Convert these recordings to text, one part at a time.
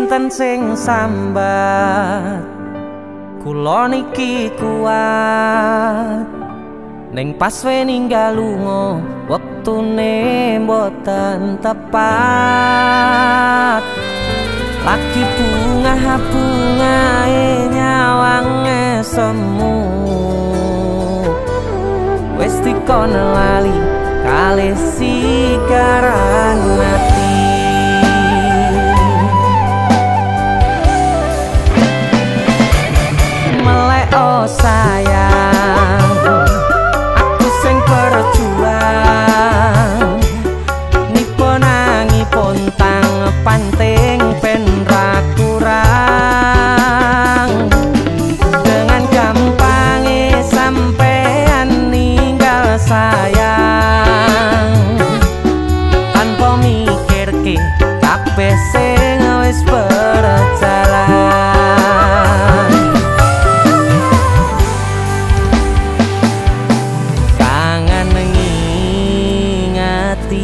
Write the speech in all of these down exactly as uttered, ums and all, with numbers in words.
sinten sing sambat kula niki kuat ning pas we ninggal lunga wektune mboten tepat lagi bunga-bungae nyawange semu wis dikon lali kalih sigaran mati melek oh sayang aku sing berjuang nipo nangi pontang panting ben ra kurang dengan gampangnya sampean ninggal sayang tanpa mikirke kabeh sing wis berjalan kangen ngingati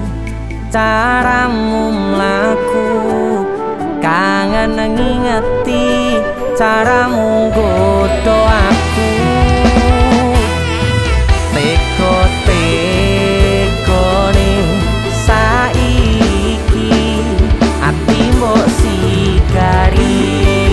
caramu mlaku kangen ngingati caramu nggodho aku teko-tekone saiki ati mbok sigari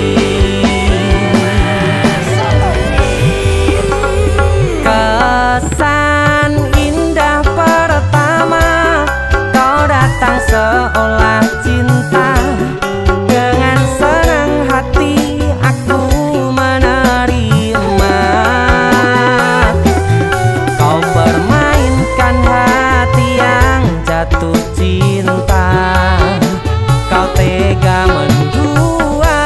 kesan indah pertama kau datang seolah cinta dengan senang hati aku menerima kau permainkan hati yang jatuh cinta kau tega mendua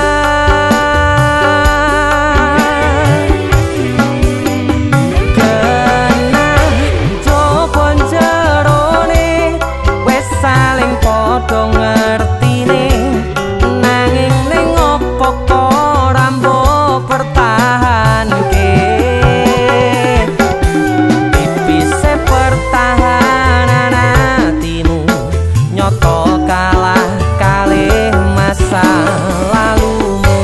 kena jopon jerone wes saling podo ngertine nanging ning opo kok rambo pertahanke tipise pertahanan hatimu nyoto kalah kalih masa lalumu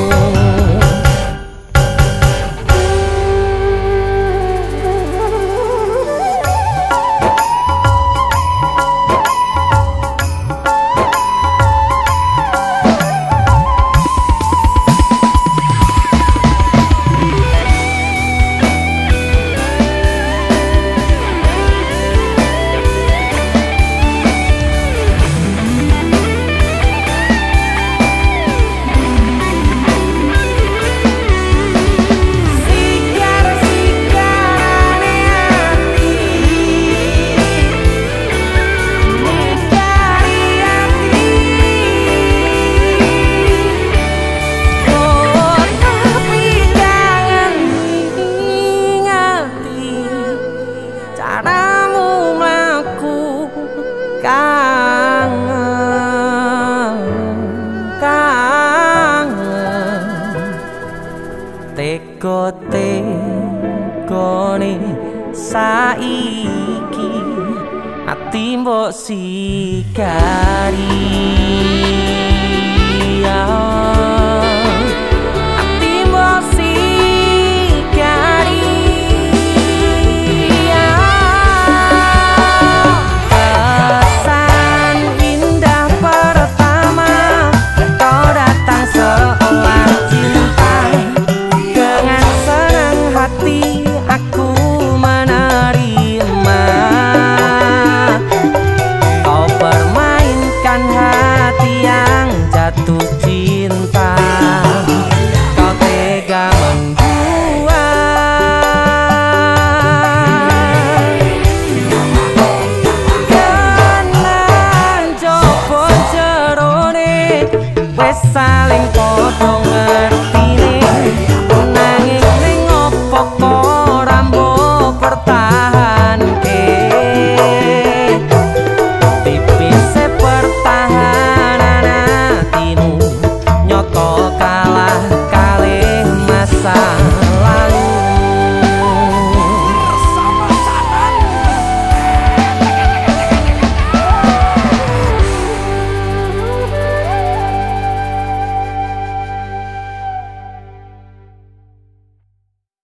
caramu mlaku kangen kangen teko-tekone saiki ati mbok sigari ya